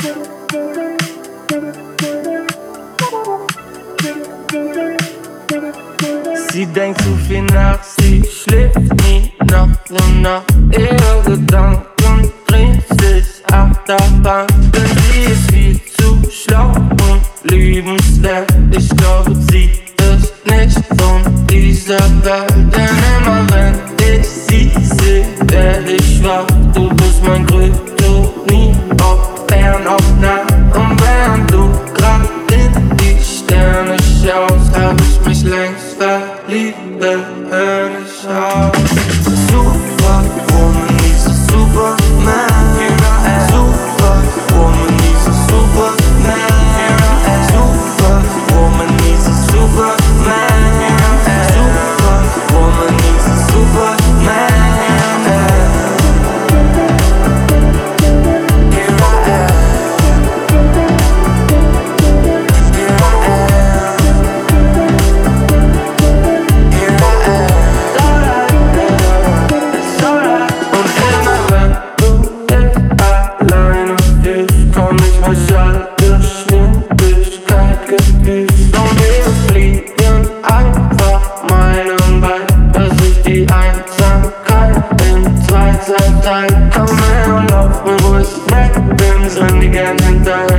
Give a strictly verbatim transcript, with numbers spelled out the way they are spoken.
Sie denkt zu viel nach, sie schläft nie Nacht und Nacht. Ihre Gedanken drehen sich Achterbahn, denn sie ist viel zu schlau und liebenswert. Ich glaube, sie ist nicht von dieser Welt, denn immer wenn ich sie sehe, werd ich schwach. Du bist mein Kryptonit, ob fern, ob nah. Und während du grad in die Sterne schaust, hab ich mich längst verliebt, wenn ich schau. Superwoman, he's a Superman. Superwoman, he's a Superman. Superwoman, he's a Superman. Superwoman, he's a Superman. Komm her und lauf mir, wo ich weg bin, renn die gern hinterher.